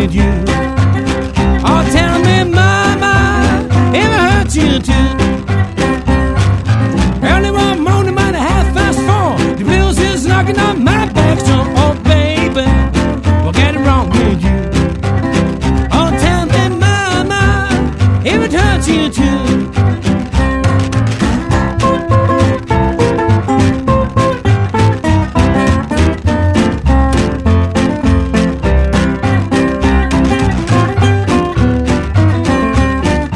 with you. Oh, tell me, mama, if it hurts you too. Early one morning, about 4:30, the blues is knocking on my back. So, oh baby, what get it wrong with you? Oh, tell me, mama, if it hurts you too.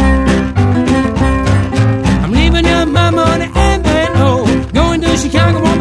Chicago.